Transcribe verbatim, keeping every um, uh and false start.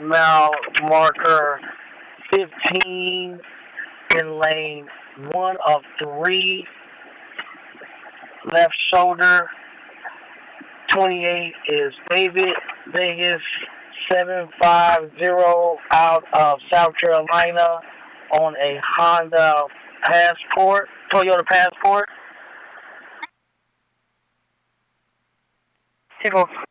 mile marker fifteen in lane one of three, left shoulder. twenty-eight is David Vegas seven five zero out of South Carolina on a Honda Passport, Toyota Passport. Tickle.